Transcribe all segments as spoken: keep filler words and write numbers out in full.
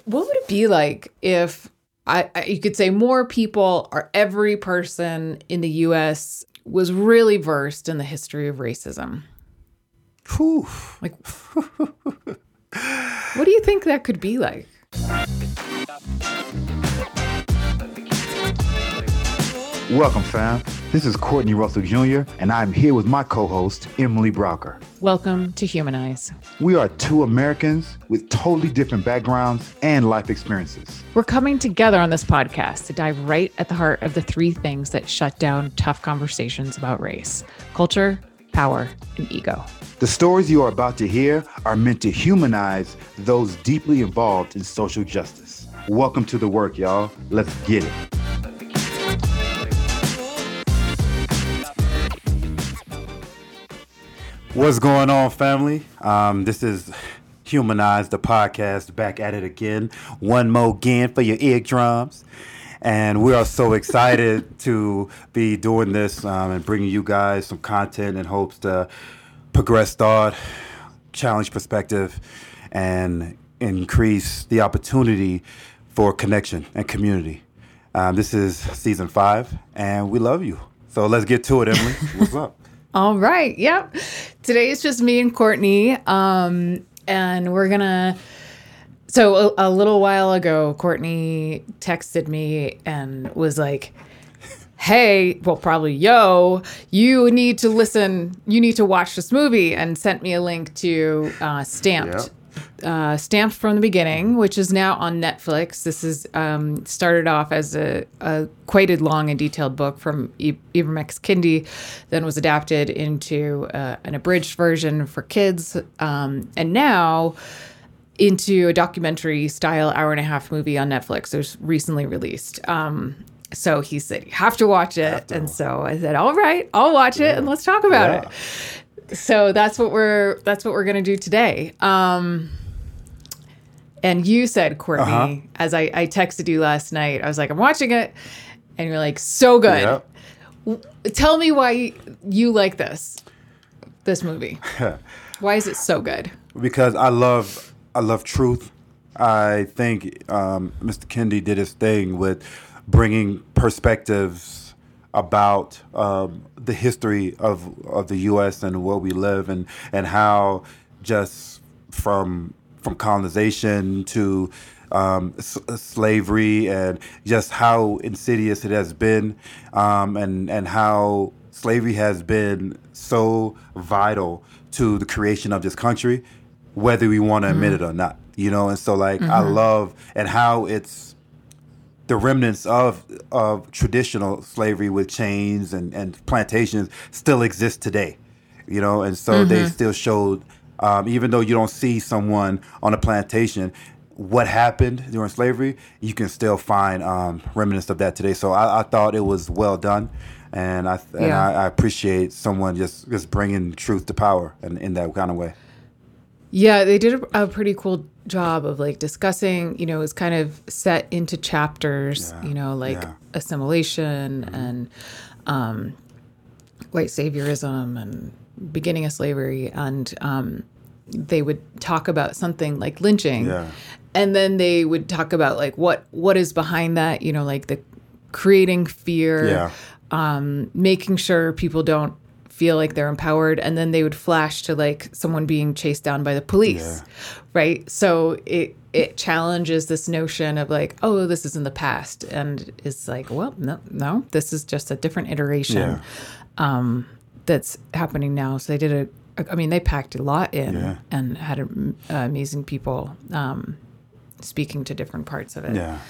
What would it be like if I, I you could say more people or every person in the U S was really versed in the history of racism? Whew. Like, what do you think that could be like? Welcome, fam. This is Courtney Russell Junior, and I'm here with my co-host, Emily Browker. Welcome to Humanize. We are two Americans with totally different backgrounds and life experiences. We're coming together on this podcast to dive right at the heart of the three things that shut down tough conversations about race: culture, power, and ego. The stories you are about to hear are meant to humanize those deeply involved in social justice. Welcome to the work, y'all. Let's get it. What's going on, family? Um, this is Humanize, the podcast, back at it again. One more again for your eardrums. And we are so excited to be doing this um, and bringing you guys some content in hopes to progress thought, challenge perspective, and increase the opportunity for connection and community. Um, this is season five, and we love you. So let's get to it, Emily. What's up? All right. Yep. Today is just me and Courtney. Um, and we're going to. So a, a little while ago, Courtney texted me and was like, hey, well, probably, yo, you need to listen. You need to watch this movie, and sent me a link to uh, Stamped. Yep. Uh, Stamped from the Beginning, which is now on Netflix. This is um, started off as a, a quite a long and detailed book from I- Ibram X. Kendi, then was adapted into uh, an abridged version for kids, um, and now into a documentary style hour and a half movie on Netflix. It was recently released. Um, so he said, you have to watch it. And so I said, all right, I'll watch yeah. it and let's talk about yeah. it. So that's what we're that's what we're gonna do today. Um, and you said, Courtney, uh-huh. as I, I texted you last night, I was like, I'm watching it, and you're like, so good. Yep. W- Tell me why you like this this movie. Why is it so good? Because I love I love truth. I think um, Mister Kendi did his thing with bringing perspectives about um, the history of, of the U S and where we live, and, and how just from from colonization to um, s- slavery, and just how insidious it has been, um, and and how slavery has been so vital to the creation of this country, whether we want to admit Mm-hmm. it or not, you know. And so, like, Mm-hmm. I love and how it's the remnants of of traditional slavery with chains and, and plantations still exist today, you know. And so Mm-hmm. they still showed, um, even though you don't see someone on a plantation, what happened during slavery, you can still find um, remnants of that today. So I, I thought it was well done. And I and Yeah. I, I appreciate someone just, just bringing truth to power in, in that kind of way. Yeah, they did a, a pretty cool job of like discussing, you know, it's kind of set into chapters, Yeah, you know, like yeah. assimilation Mm-hmm. and um, white saviorism and beginning of slavery. And um, they would talk about something like lynching. Yeah. And then they would talk about like what what is behind that, you know, like the creating fear, Yeah. um, making sure people don't feel like they're empowered, and then they would flash to like someone being chased down by the police, Yeah. right? So it it challenges this notion of like, oh, this is in the past, and it's like, well, no, no, this is just a different iteration Yeah. um, that's happening now. So they did a, I mean, they packed a lot in Yeah. and had a, uh, amazing people um, speaking to different parts of it. Yeah.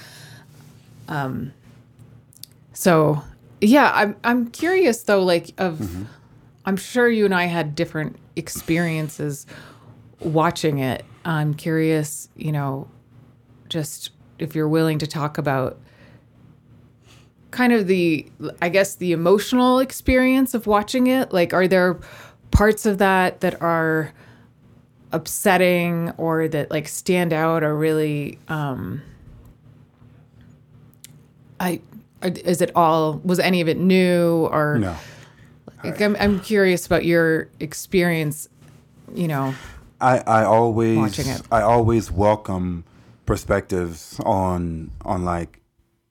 So yeah, I'm I'm curious though, like of. Mm-hmm. I'm sure you and I had different experiences watching it. I'm curious, you know, just if you're willing to talk about kind of the, I guess, the emotional experience of watching it. Like, are there parts of that that are upsetting or that like stand out or really, um, I, is it all, was any of it new or? No. Like, I'm I'm curious about your experience, you know. I, I always Watching it. I always welcome perspectives on on like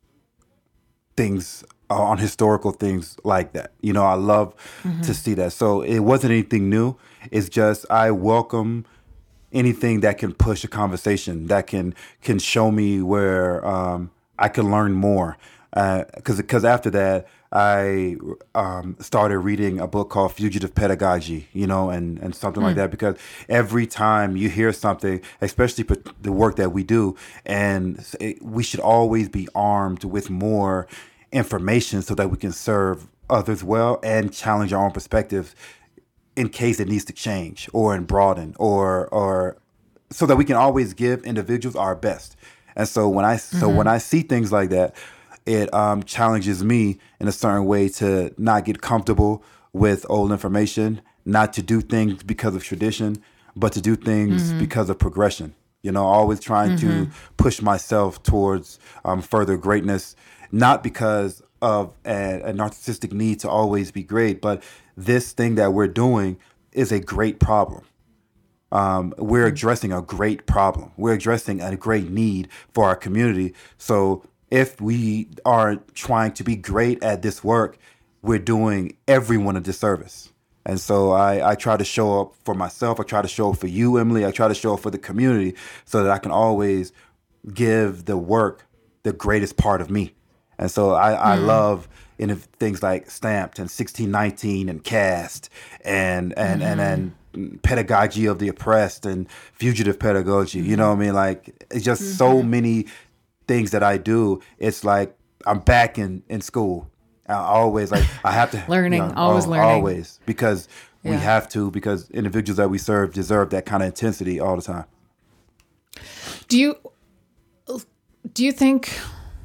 things uh, on historical things like that. You know, I love mm-hmm. to see that. So it wasn't anything new. It's just I welcome anything that can push a conversation, that can can show me where um, I can learn more. Because uh, because after that, I um, started reading a book called Fugitive Pedagogy, you know, and, and something mm. like that. Because every time you hear something, especially the work that we do, and it, we should always be armed with more information so that we can serve others well and challenge our own perspectives in case it needs to change or and broaden or or so that we can always give individuals our best. And so when I mm-hmm. so when I see things like that, it um, challenges me in a certain way to not get comfortable with old information, not to do things because of tradition, but to do things mm-hmm. because of progression. You know, always trying mm-hmm. to push myself towards um, further greatness, not because of a, a narcissistic need to always be great, but this thing that we're doing is a great problem. Um, we're addressing a great problem. We're addressing a great need for our community. So if we are trying to be great at this work, we're doing everyone a disservice. And so I, I try to show up for myself. I try to show up for you, Emily. I try to show up for the community so that I can always give the work the greatest part of me. And so I, mm. I love in things like Stamped and sixteen nineteen and Cast and and, mm. and and Pedagogy of the Oppressed and Fugitive Pedagogy. Mm. You know what I mean? Like, it's just mm-hmm. so many things that I do. It's like I'm back in, in school. I always like I have to learning, you know, always oh, learning, always because yeah. we have to because individuals that we serve deserve that kind of intensity all the time. Do you do you think?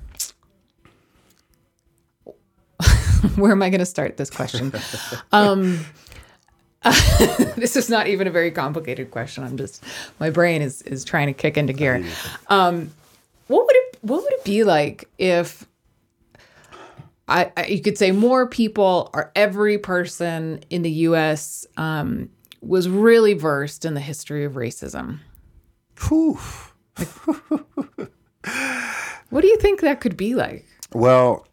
Where am I going to start this question? um, uh, this is not even a very complicated question. I'm just my brain is is trying to kick into gear. Um, what would it What would it be like if I, I you could say more people or every person in the U S um, was really versed in the history of racism? Like, what do you think that could be like? Well,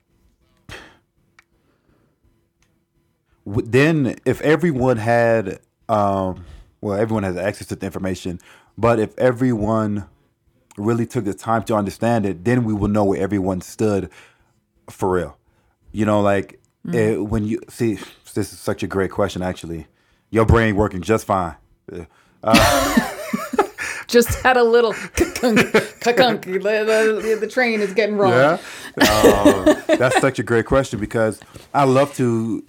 then if everyone had, um, well, everyone has access to the information, but if everyone really took the time to understand it, then we will know where everyone stood for real. You know, like mm. it, when you see, this is such a great question, actually. Your brain working just fine. Uh, just had a little kakunk, kakunk. The, the, the train is getting wrong. Yeah. Uh, that's such a great question because I love to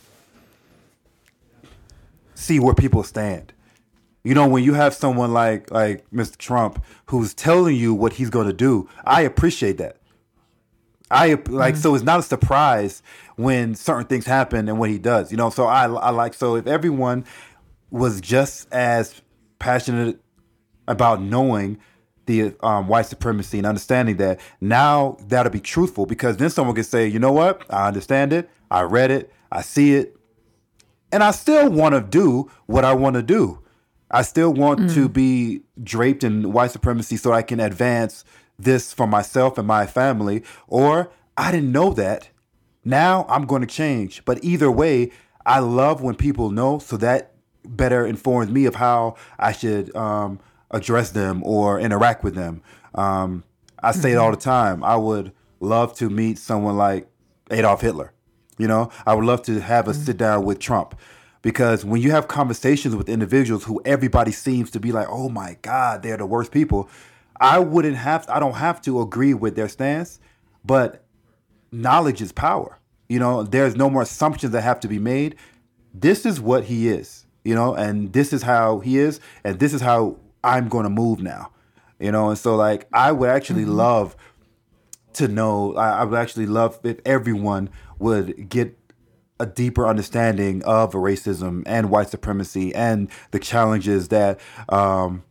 see where people stand. You know, when you have someone like like Mister Trump who's telling you what he's going to do, I appreciate that. I like mm-hmm. so it's not a surprise when certain things happen and what he does. You know, so I I like so if everyone was just as passionate about knowing the um, white supremacy and understanding that, now that'll be truthful because then someone can say, you know what, I understand it, I read it, I see it, and I still want to do what I want to do. I still want mm. to be draped in white supremacy so I can advance this for myself and my family. Or I didn't know that. Now I'm going to change. But either way, I love when people know, so that better informs me of how I should um, address them or interact with them. Um, I say mm-hmm. it all the time. I would love to meet someone like Adolf Hitler. You know, I would love to have a mm-hmm. sit down with Trump. Because when you have conversations with individuals who everybody seems to be like, oh my God, they're the worst people, I wouldn't have, I don't have to agree with their stance, but knowledge is power. You know, there's no more assumptions that have to be made. This is what he is, you know, and this is how he is, and this is how I'm going to move now, you know, and so like I would actually mm-hmm. love to know, I, I would actually love if everyone would get a deeper understanding of racism and white supremacy and the challenges that um,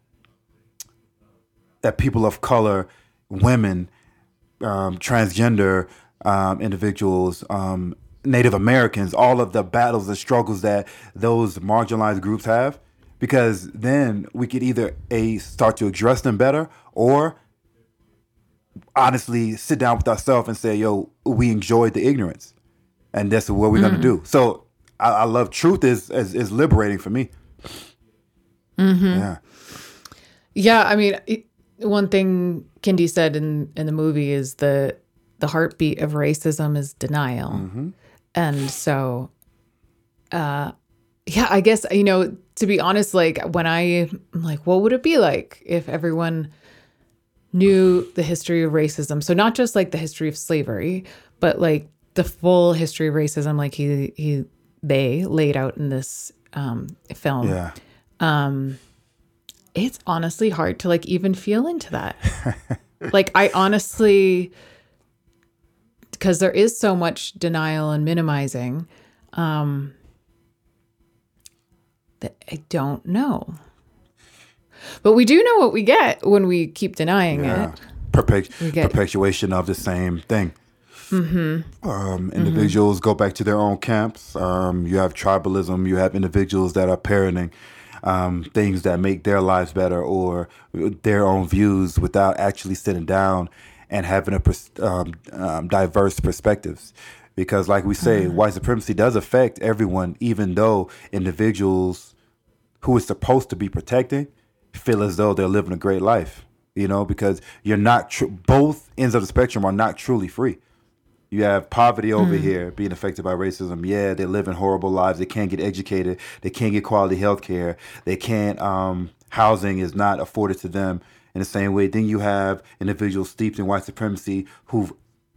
that people of color, women, um, transgender um, individuals, um, Native Americans, all of the battles and struggles that those marginalized groups have, because then we could either a start to address them better or honestly sit down with ourselves and say, yo, we enjoyed the ignorance. And that's what we're mm. going to do. So I, I love truth is, is, is liberating for me. Mm-hmm. Yeah. Yeah. I mean, it, one thing Kendi said in, in the movie is the, the heartbeat of racism is denial. Mm-hmm. And so, uh, yeah, I guess, you know, to be honest, like when I, I'm like, what would it be like if everyone knew the history of racism? So not just like the history of slavery, but like the full history of racism, like he, he, they laid out in this um, film. Yeah. Um, it's honestly hard to like even feel into that. Like I honestly, because there is so much denial and minimizing, um, that I don't know. But we do know what we get when we keep denying yeah. it. Perpetu- get- perpetuation of the same thing. Mm-hmm. Um, individuals mm-hmm. go back to their own camps. Um, you have tribalism. You have individuals that are parenting um, things that make their lives better or their own views without actually sitting down and having a pers- um, um, diverse perspectives. Because like we say, mm-hmm. white supremacy does affect everyone, even though individuals who is supposed to be protecting feel as though they're living a great life, you know, because you're not, tr- both ends of the spectrum are not truly free. You have poverty over mm. here being affected by racism. Yeah, they're living horrible lives. They can't get educated. They can't get quality health care. They can't, um, housing is not afforded to them in the same way. Then you have individuals steeped in white supremacy who've,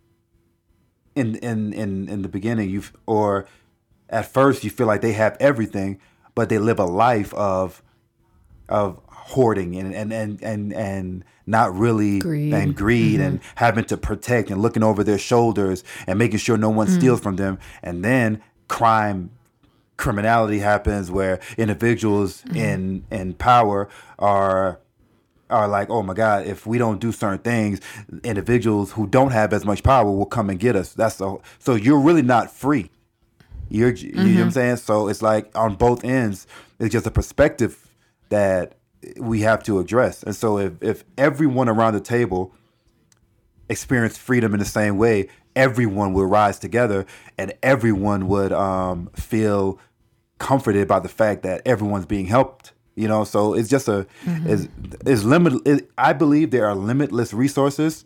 in, in, in, in the beginning, you've, or at first you feel like they have everything, but they live a life of, of hoarding and, and, and, and, and not really greed. and greed mm-hmm. and having to protect and looking over their shoulders and making sure no one mm. steals from them. And then crime, criminality happens where individuals mm. in, in power are, are like, oh my God, if we don't do certain things, individuals who don't have as much power will come and get us. That's the, so you're really not free. You're, you mm-hmm. know what I'm saying? So it's like on both ends, it's just a perspective that we have to address. And so if, if everyone around the table experienced freedom in the same way, everyone will rise together and everyone would um, feel comforted by the fact that everyone's being helped. You know, so it's just a, mm-hmm. is is limit. It, I believe there are limitless resources.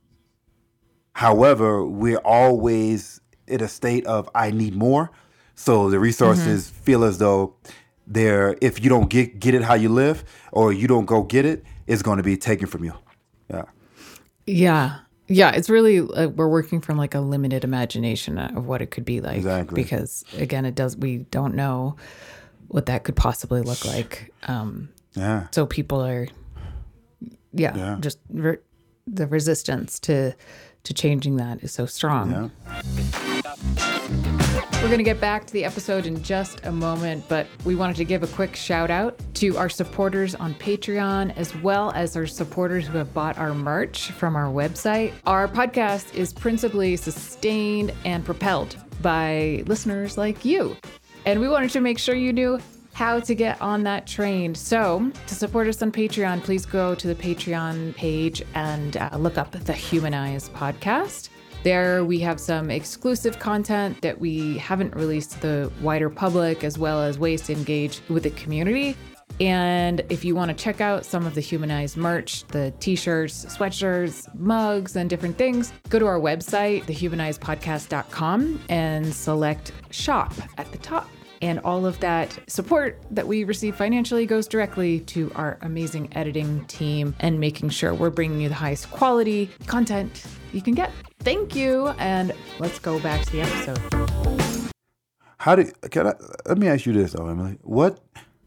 However, we're always in a state of I need more. So the resources mm-hmm. feel as though they're, if you don't get get it how you live, or you don't go get it, it's going to be taken from you. Yeah. Yeah. Yeah. It's really, uh, we're working from like a limited imagination of what it could be like. Exactly. Because again, it does, we don't know what that could possibly look like. Um, yeah. So people are, yeah, yeah. just re- the resistance to to changing that is so strong. Yeah. We're going to get back to the episode in just a moment, but we wanted to give a quick shout out to our supporters on Patreon, as well as our supporters who have bought our merch from our website. Our podcast is principally sustained and propelled by listeners like you. And we wanted to make sure you knew how to get on that train. So to support us on Patreon, please go to the Patreon page and uh, look up the Humanize podcast. There we have some exclusive content that we haven't released to the wider public, as well as ways to engage with the community. And if you want to check out some of the Humanize merch, the t-shirts, sweatshirts, mugs, and different things, go to our website, the humanize podcast dot com, and select shop at the top. And all of that support that we receive financially goes directly to our amazing editing team and making sure we're bringing you the highest quality content you can get. Thank you. And let's go back to the episode. How do can I, let me ask you this, though, Emily. What,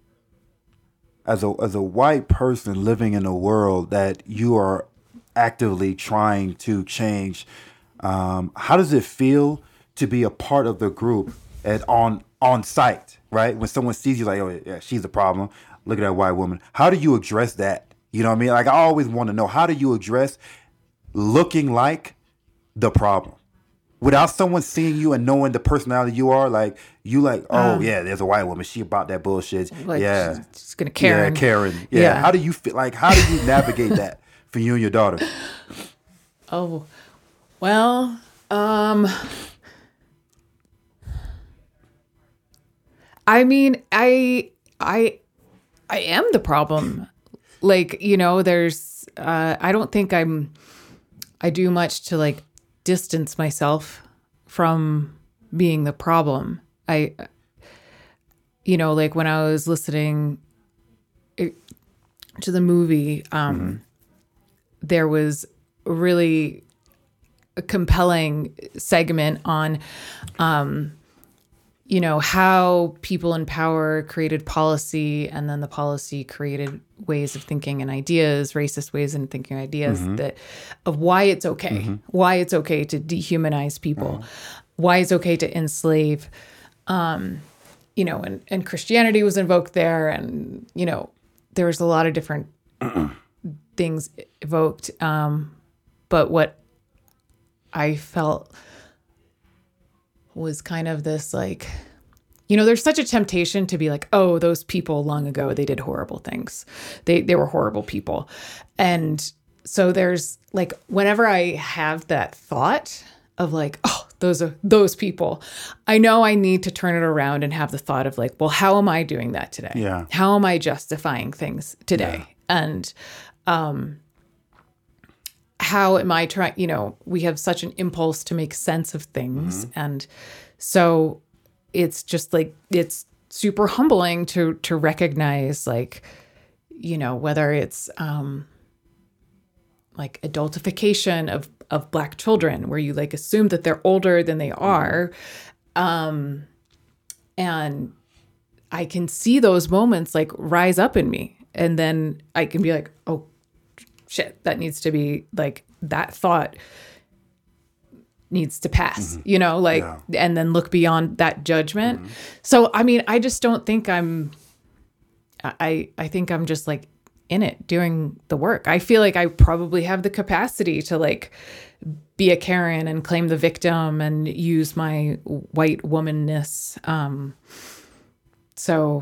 as a as a white person living in a world that you are actively trying to change, um, how does it feel to be a part of the group at on on site, right? When someone sees you like, oh yeah, she's a problem. Look at that white woman. How do you address that? You know what I mean? Like I always want to know, how do you address looking like the problem without someone seeing you and knowing the personality you are? Like you like, oh um, yeah, there's a white woman. She about that bullshit. Like yeah. She's gonna Karen. Yeah, Karen. Yeah. yeah. How do you feel? Like, how do you navigate that for you and your daughter? Oh, well, um, I mean, I, I, I am the problem. Like, you know, there's, uh, I don't think I'm, I do much to like distance myself from being the problem. I, you know, like when I was listening to the movie, um, mm-hmm. there was a really a compelling segment on, um, you know, how people in power created policy, and then the policy created ways of thinking and ideas, racist ways of thinking and ideas, mm-hmm. that of why it's okay, mm-hmm. why it's okay to dehumanize people, mm-hmm. why it's okay to enslave, um, you know, and, and Christianity was invoked there, and, you know, there was a lot of different things evoked. Um, but what I felt was kind of this, like, you know, there's such a temptation to be like, oh, those people long ago, they did horrible things. They they were horrible people. And so there's like, whenever I have that thought of like, oh, those are those people, I know I need to turn it around and have the thought of like, well, how am I doing that today? Yeah. How am I justifying things today? Yeah. And um, how am I trying, you know, we have such an impulse to make sense of things. Mm-hmm. And so it's just like, it's super humbling to, to recognize, like, you know, whether it's um, like adultification of, of Black children, where you like assume that they're older than they are. Um, and I can see those moments like rise up in me. And then I can be like, oh, shit, that needs to be like, that thought needs to pass, mm-hmm. you know, like, yeah. and then look beyond that judgment. Mm-hmm. So, I mean, I just don't think I'm, I, I think I'm just like in it doing the work. I feel like I probably have the capacity to like be a Karen and claim the victim and use my white womanness. Um, so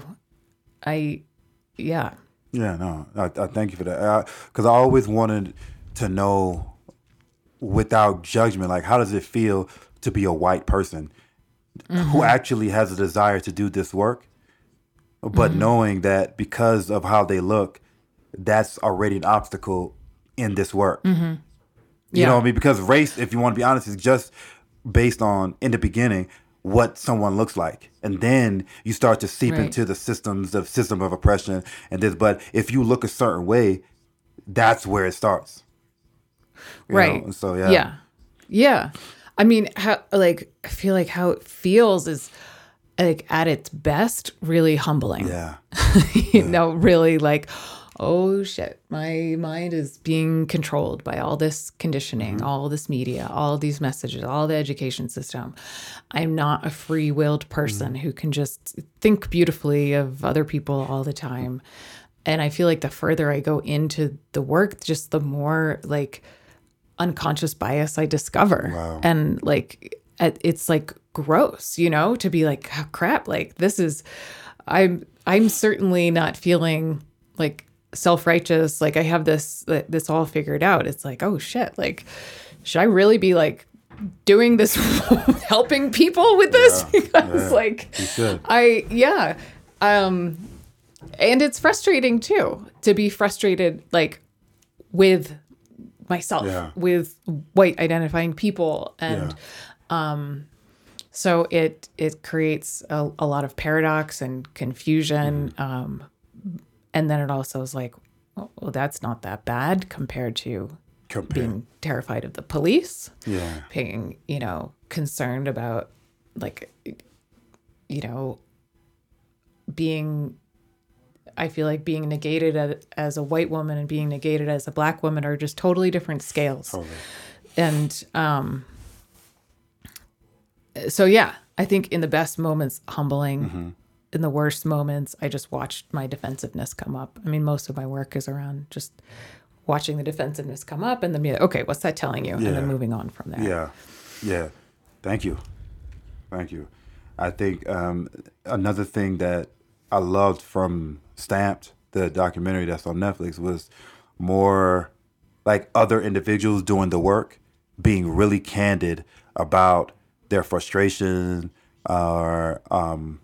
I, yeah. Yeah, no, I, I thank you for that. Because I, I always wanted to know, without judgment, like, how does it feel to be a white person mm-hmm. who actually has a desire to do this work, but mm-hmm. knowing that because of how they look, that's already an obstacle in this work. Mm-hmm. You yeah. know what I mean? Because race, if you want to be honest, is just based on, in the beginning, what someone looks like, and then you start to seep right. into the systems of system of oppression and this. But if you look a certain way, that's where it starts, you right? know? So yeah, yeah, yeah. I mean, how like I feel like how it feels is like at its best, really humbling. Yeah, you yeah. know, really like, oh shit, my mind is being controlled by all this conditioning, mm-hmm. all this media, all these messages, all the education system. I'm not a free-willed person mm-hmm. who can just think beautifully of other people all the time. And I feel like the further I go into the work, just the more like unconscious bias I discover. Wow. And like, it's like gross, you know, to be like, oh, crap, like this is, I'm, I'm certainly not feeling like self-righteous, like I have this this all figured out. It's like, oh shit, like should I really be like doing this helping people with this? Yeah, because yeah, like I yeah um and it's frustrating too to be frustrated like with myself, yeah. with white identifying people, and yeah. um so it it creates a, a lot of paradox and confusion. Mm-hmm. um And then it also is like, well, well, that's not that bad compared to Compare. being terrified of the police, yeah, being, you know, concerned about like, you know, being, I feel like being negated as, as a white woman and being negated as a Black woman are just totally different scales. Totally. And um, so, yeah, I think in the best moments, humbling. Mm-hmm. In the worst moments, I just watched my defensiveness come up. I mean, most of my work is around just watching the defensiveness come up and then be like, okay, what's that telling you? Yeah. And then moving on from there. Yeah. Yeah. Thank you. Thank you. I think um, another thing that I loved from Stamped, the documentary that's on Netflix, was more like other individuals doing the work being really candid about their frustration or um,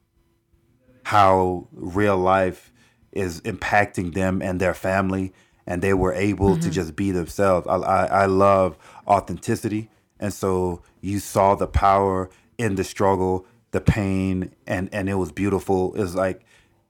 how real life is impacting them and their family, and they were able mm-hmm. to just be themselves. I, I, I love authenticity, and so you saw the power in the struggle, the pain, and, and it was beautiful. It was like,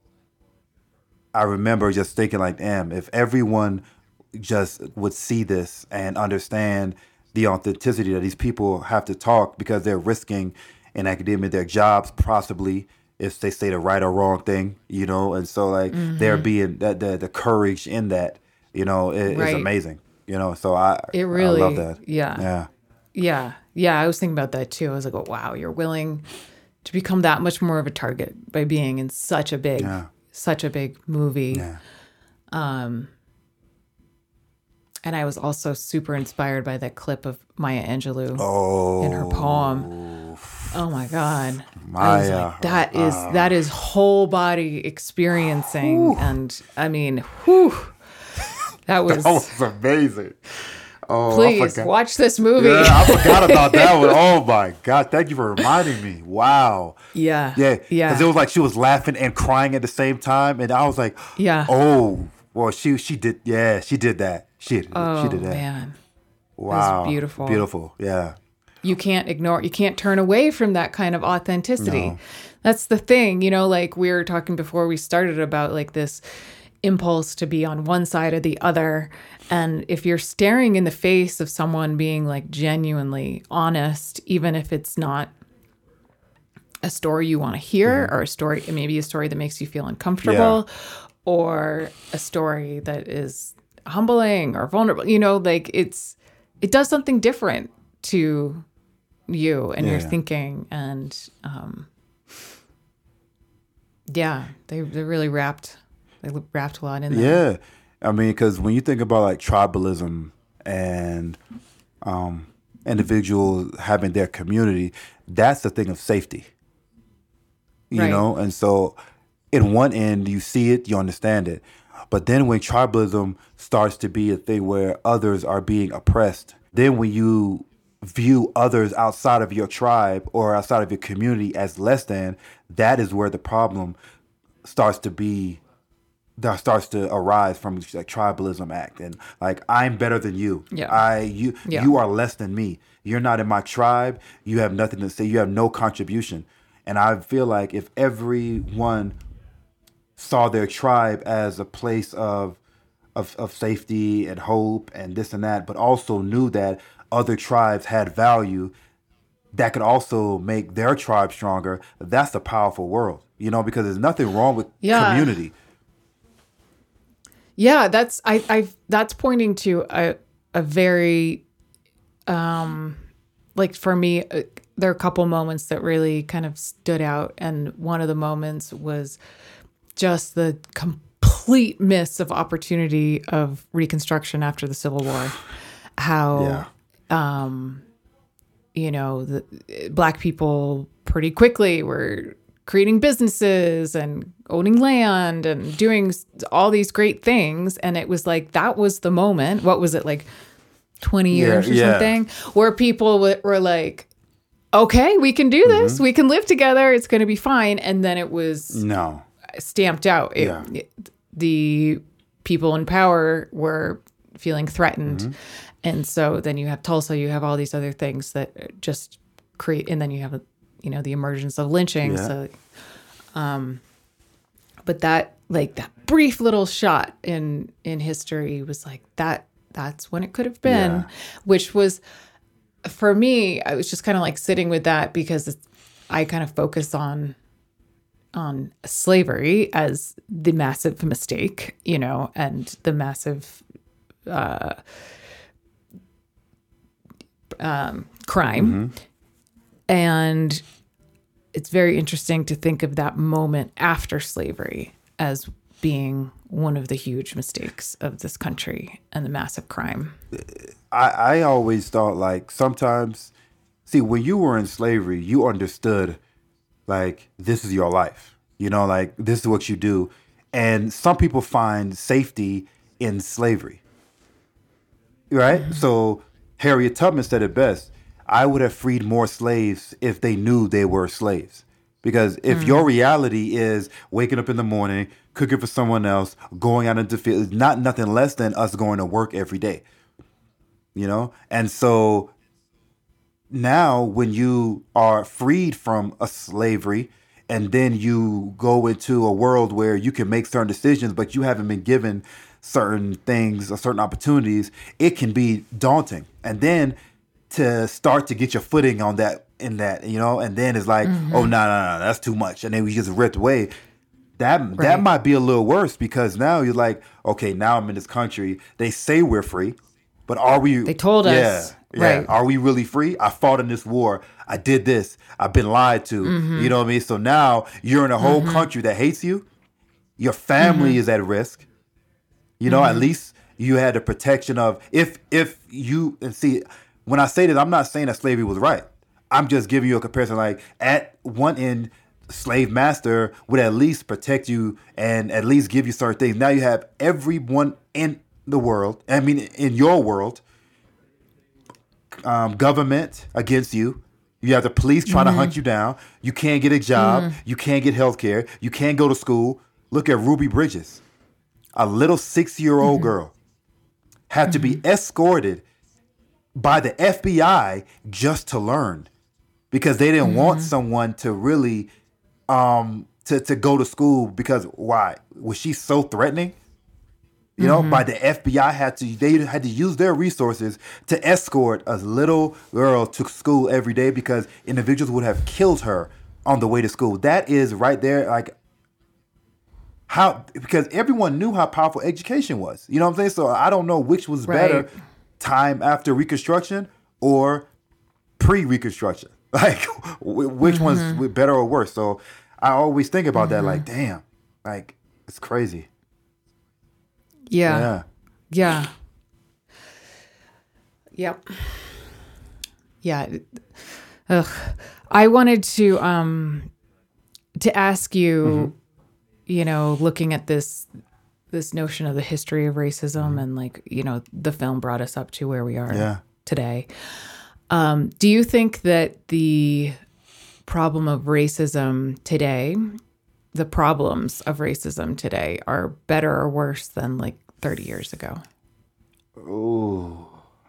I remember just thinking like, damn, if everyone just would see this and understand the authenticity that these people have to talk because they're risking in academia their jobs, possibly if they say the right or wrong thing, you know, and so like mm-hmm. there being that the, the courage in that, you know, it, right. is amazing, you know. So I it really I love that. Yeah, yeah, yeah, yeah. I was thinking about that too. I was like, oh, wow, you're willing to become that much more of a target by being in such a big, yeah. such a big movie. Yeah. Um. And I was also super inspired by that clip of Maya Angelou oh, in her poem. Oh my God. Maya. I was like, that is uh, that is whole body experiencing. Whew. And I mean, whew, that was, that was amazing. Oh, please watch this movie. Yeah, I forgot about that one. Oh my God. Thank you for reminding me. Wow. Yeah. Yeah. Yeah. Because it was like she was laughing and crying at the same time. And I was like, yeah. Oh, well, she she did. Yeah, she did that. She, oh, she did that. Man. Wow. It was beautiful. Beautiful. Yeah. You can't ignore, you can't turn away from that kind of authenticity. No. That's the thing, you know, like we were talking before we started about like this impulse to be on one side or the other. And if you're staring in the face of someone being like genuinely honest, even if it's not a story you want to hear mm-hmm. or a story, maybe a story that makes you feel uncomfortable yeah. or a story that is humbling or vulnerable, you know, like it's, it does something different to you and yeah. your thinking. And, um, yeah, they, they really wrapped, they wrapped a lot in there. Yeah. I mean, because when you think about like tribalism and, um, individuals having their community, that's the thing of safety, you right. know? And so in one end, you see it, you understand it. But then when tribalism starts to be a thing where others are being oppressed, then when you view others outside of your tribe or outside of your community as less than, that is where the problem starts to be, that starts to arise from like tribalism act. And like, I'm better than you. Yeah. I, you, yeah. you are less than me. You're not in my tribe. You have nothing to say. You have no contribution. And I feel like if everyone saw their tribe as a place of, of of safety and hope and this and that, but also knew that other tribes had value that could also make their tribe stronger, that's a powerful world, you know, because there's nothing wrong with yeah. community. Yeah, that's I I that's pointing to a a very um like for me uh, there are a couple moments that really kind of stood out, and one of the moments was just the complete miss of opportunity of Reconstruction after the Civil War. How, yeah. um, you know, the Black people pretty quickly were creating businesses and owning land and doing all these great things. And it was like, that was the moment. What was it, like twenty years yeah, or yeah. something? Where people w- were like, okay, we can do this. Mm-hmm. We can live together. It's going to be fine. And then it was... No. stamped out. It, yeah. it, the people in power were feeling threatened. Mm-hmm. And so then you have Tulsa, you have all these other things that just create, and then you have, you know, the emergence of lynching. Yeah. So, um, but that, like that brief little shot in, in history was like that, that's when it could have been, yeah. which was, for me, I was just kind of like sitting with that because it's, I kind of focus on, on slavery as the massive mistake, you know, and the massive uh, um, crime. Mm-hmm. And it's very interesting to think of that moment after slavery as being one of the huge mistakes of this country and the massive crime. I, I always thought like sometimes, see, when you were in slavery, you understood like, this is your life, you know, like this is what you do. And some people find safety in slavery, right? Mm-hmm. So Harriet Tubman said it best. I would have freed more slaves if they knew they were slaves. Because if mm. your reality is waking up in the morning, cooking for someone else, going out into the field, it's not nothing less than us going to work every day. You know? And so now when you are freed from a slavery and then you go into a world where you can make certain decisions, but you haven't been given certain things or certain opportunities, it can be daunting. And then to start to get your footing on that, in that, you know, and then it's like, mm-hmm. oh, no, no, no, that's too much. And then we just ripped away. That right. that might be a little worse because now you're like, okay, now I'm in this country. They say we're free, but are we? They told yeah, us. Yeah. Right. Are we really free? I fought in this war. I did this. I've been lied to. Mm-hmm. You know what I mean? So now you're in a whole mm-hmm. country that hates you. Your family mm-hmm. is at risk. You know, mm-hmm. at least you had the protection of if if you and see when I say this, I'm not saying that slavery was right. I'm just giving you a comparison. Like at one end, slave master would at least protect you and at least give you certain things. Now you have everyone in the world, I mean, in your world, um, government against you. You have the police trying mm-hmm. to hunt you down. You can't get a job. Mm-hmm. You can't get health care. You can't go to school. Look at Ruby Bridges, a little six-year-old mm-hmm. girl, had mm-hmm. to be escorted by the F B I just to learn. Because they didn't mm-hmm. want someone to really um, to, to go to school because why? Was she so threatening? You know, mm-hmm. by the F B I had to they had to use their resources to escort a little girl to school every day because individuals would have killed her on the way to school. That is right there, like how because everyone knew how powerful education was. You know what I'm saying? So I don't know which was right. better, time after Reconstruction or pre-Reconstruction. Like, which mm-hmm. one's better or worse? So I always think about mm-hmm. that, like, damn, like, it's crazy. Yeah. Yeah. Yeah. Yep. Yeah. Ugh. I wanted to, um, to ask you, mm-hmm. you know, looking at this, this notion of the history of racism mm-hmm. and like, you know, the film brought us up to where we are yeah. today. Um, do you think that the problem of racism today, the problems of racism today are better or worse than like thirty years ago? Oh.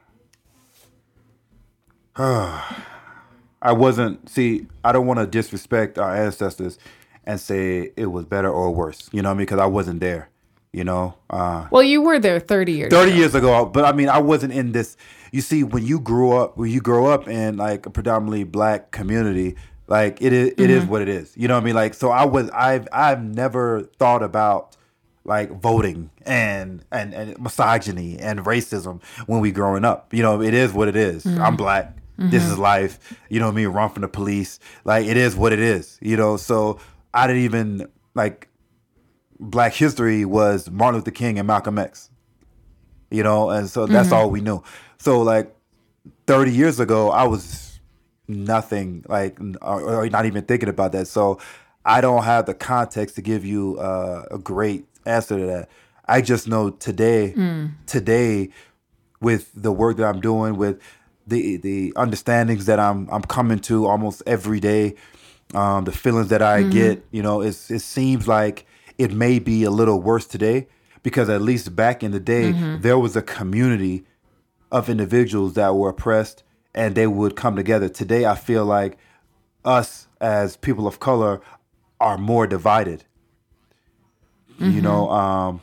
I wasn't, see, I don't want to disrespect our ancestors and say it was better or worse, you know what I mean? Because I wasn't there, you know? Uh, well, you were there thirty years thirty ago. years ago, but I mean, I wasn't in this. You see, when you grew up, when you grow up in like a predominantly black community, like it is, it mm-hmm. is what it is. You know what I mean? Like, so I was, I've, I've never thought about like voting and, and, and misogyny and racism when we growing up. You know, it is what it is. Mm-hmm. I'm black. Mm-hmm. This is life. You know what I mean? Run from the police. Like, it is what it is. You know, so I didn't even like Black history was Martin Luther King and Malcolm X. You know, and so that's mm-hmm. all we knew. So like thirty years ago, I was nothing like, or, or not even thinking about that. So I don't have the context to give you uh, a great answer to that. I just know today, mm. today, with the work that I'm doing, with the the understandings that I'm I'm coming to almost every day, um, the feelings that I mm-hmm. get, you know, it's, it seems like it may be a little worse today because at least back in the day, mm-hmm. there was a community of individuals that were oppressed and they would come together. Today, I feel like us as people of color are more divided. Mm-hmm. You know, um,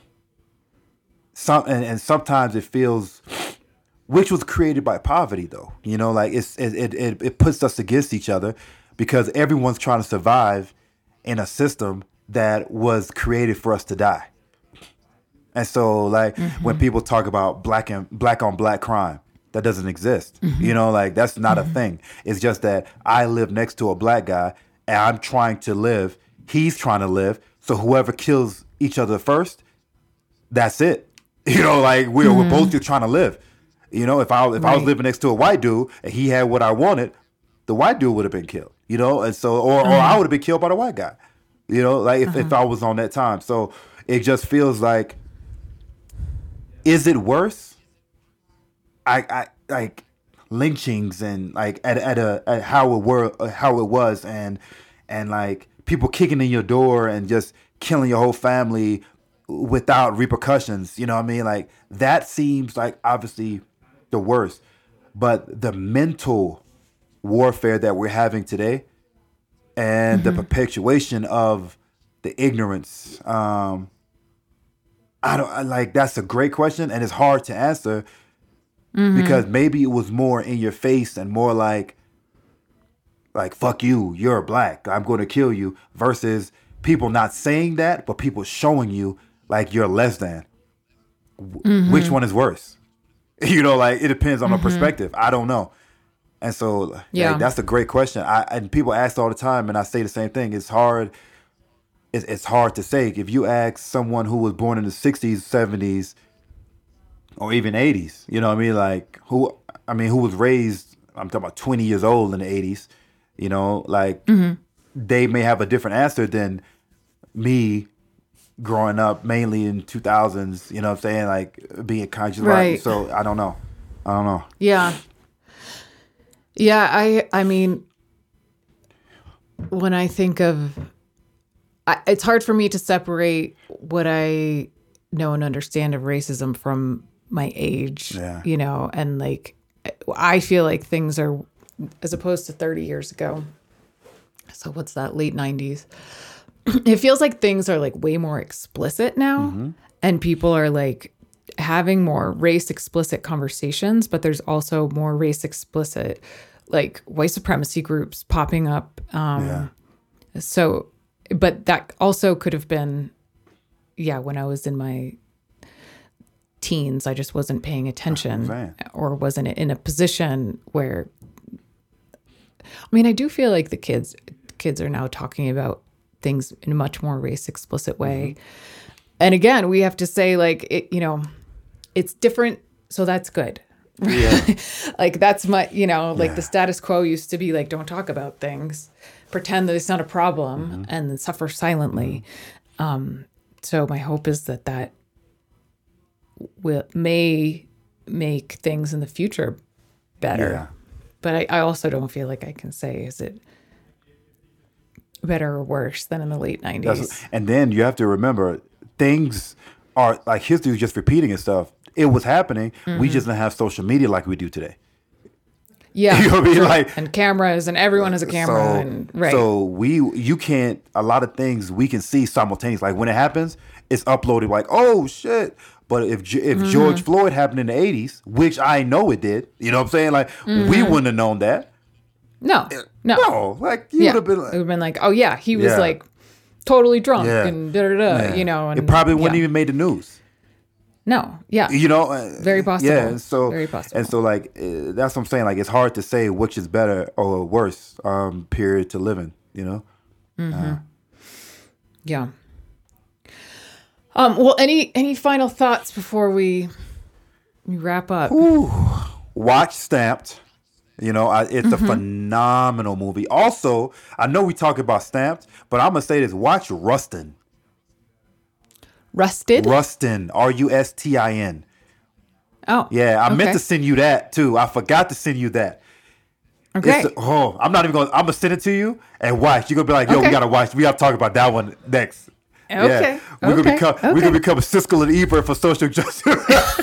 some and, and sometimes it feels, which was created by poverty, though. You know, like it's it it it puts us against each other because everyone's trying to survive in a system that was created for us to die. And so, like, mm-hmm. when people talk about black and black on black crime, that doesn't exist. Mm-hmm. You know, like, that's not mm-hmm. a thing. It's just that I live next to a black guy, and I'm trying to live. He's trying to live. So whoever kills each other first, that's it. You know, like, we're, mm-hmm. we're both just trying to live. You know, if I if right. I was living next to a white dude, and he had what I wanted, the white dude would have been killed. You know, and so, or, mm-hmm. or I would have been killed by the white guy. You know, like, if, uh-huh. if I was on that time. So it just feels like, is it worse? I, I like lynchings and like at at a at how it were how it was and and like people kicking in your door and just killing your whole family without repercussions. You know what I mean? Like that seems like obviously the worst. But the mental warfare that we're having today and mm-hmm. the perpetuation of the ignorance, um, I don't I, like that's a great question and it's hard to answer mm-hmm. because maybe it was more in your face and more like like fuck you, you're black, I'm going to kill you, versus people not saying that but people showing you like you're less than. Mm-hmm. Which one is worse? You know, like it depends on mm-hmm. the perspective. I don't know. And so yeah, like, that's a great question. I and people ask all the time and I say the same thing. It's hard It's, it's hard to say. If you ask someone who was born in the sixties, seventies, or even eighties, you know what I mean? Like, who, I mean, who was raised, I'm talking about twenty years old in the eighties, you know, like, mm-hmm. they may have a different answer than me growing up mainly in two thousands, you know what I'm saying? Like, being conscious. Right. So, I don't know. I don't know. Yeah. Yeah, I, I mean, when I think of, I, it's hard for me to separate what I know and understand of racism from my age, yeah. you know, and like, I feel like things are, as opposed to thirty years ago. So what's that, late nineties? It feels like things are like way more explicit now mm-hmm. and people are like having more race explicit conversations, but there's also more race explicit, like white supremacy groups popping up. Um, yeah. So, but that also could have been, yeah, when I was in my teens, I just wasn't paying attention or wasn't in a position where, I mean, I do feel like the kids, kids are now talking about things in a much more race explicit way. Mm-hmm. And again, we have to say like, it, you know, it's different. So that's good. Yeah. Like that's my, you know, like yeah. the status quo used to be like, don't talk about things, pretend that it's not a problem mm-hmm. and then suffer silently. Mm-hmm. Um, so my hope is that that will, may make things in the future better. Yeah. But I, I also don't feel like I can say, is it better or worse than in the late nineties? That's, and then you have to remember, things are like history is just repeating itself. It was happening. Mm-hmm. We just didn't have social media like we do today. Yeah, you know what I mean? Sure. Like, and cameras, and everyone has a camera. So, and, right. so we, you can't. A lot of things we can see simultaneously. Like when it happens, it's uploaded. Like, oh shit! But if if mm-hmm. George Floyd happened in the eighties, which I know it did, you know what I'm saying? Like mm-hmm. we wouldn't have known that. No, no, no. Like you yeah. would have been. Like, it would have been like, oh yeah, he was yeah. like totally drunk yeah. and da da da. Yeah. You know, and it probably wouldn't yeah. even made the news. No, yeah, you know, uh, very possible. Yeah, and so very possible. And so, like uh, that's what I'm saying. Like it's hard to say which is better or worse um, period to live in. You know. Mm-hmm. Uh, yeah. Um. Well, any any final thoughts before we we wrap up? Ooh. Watch Stamped. You know, I, it's mm-hmm. a phenomenal movie. Also, I know we talk about Stamped, but I'm gonna say this: watch Rustin. Rusted? Rustin, R U S T I N. Oh. Yeah, I okay. meant to send you that too. I forgot to send you that. Okay. It's, oh, I'm not even going to, I'm going to send it to you and watch. You're going to be like, yo, okay. we got to watch. We got to talk about that one next. Okay. Yeah. We're okay. going to become, okay. we're going to become Siskel and Ebert for social justice.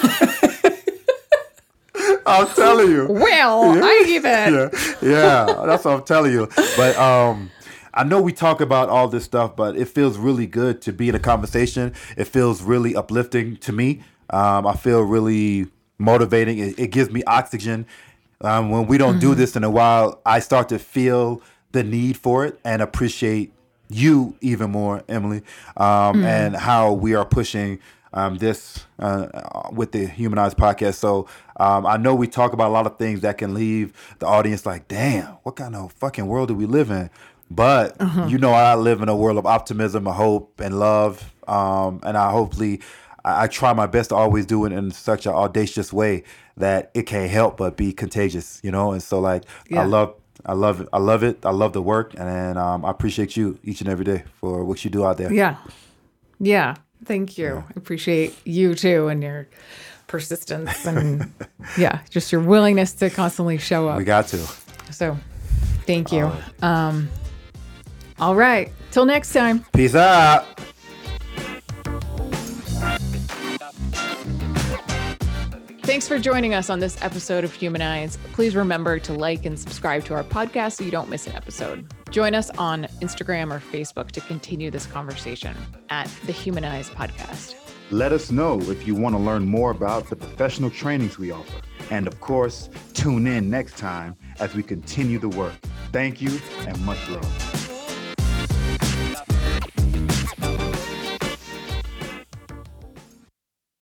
I'm telling you. Well, yeah. I give it. Yeah. yeah, that's what I'm telling you. But, um, I know we talk about all this stuff, but it feels really good to be in a conversation. It feels really uplifting to me. Um, I feel really motivating. It, it gives me oxygen. Um, when we don't mm-hmm. do this in a while, I start to feel the need for it and appreciate you even more, Emily, um, mm-hmm. and how we are pushing um, this uh, with the Humanized podcast. So um, I know we talk about a lot of things that can leave the audience like, damn, what kind of fucking world do we live in? But, uh-huh. you know, I live in a world of optimism, hope, and love. Um, and I hopefully, I, I try my best to always do it in such an audacious way that it can't help but be contagious, you know? And so, like, yeah. I love I love it. I love it. I love the work. And um, I appreciate you each and every day for what you do out there. Yeah. Yeah. Thank you. Yeah. I appreciate you, too, and your persistence and yeah, just your willingness to constantly show up. We got to. So thank you. Um, all right. Till next time. Peace out. Thanks for joining us on this episode of Humanize. Please remember to like and subscribe to our podcast so you don't miss an episode. Join us on Instagram or Facebook to continue this conversation at the Humanize Podcast. Let us know if you want to learn more about the professional trainings we offer. And of course, tune in next time as we continue the work. Thank you and much love.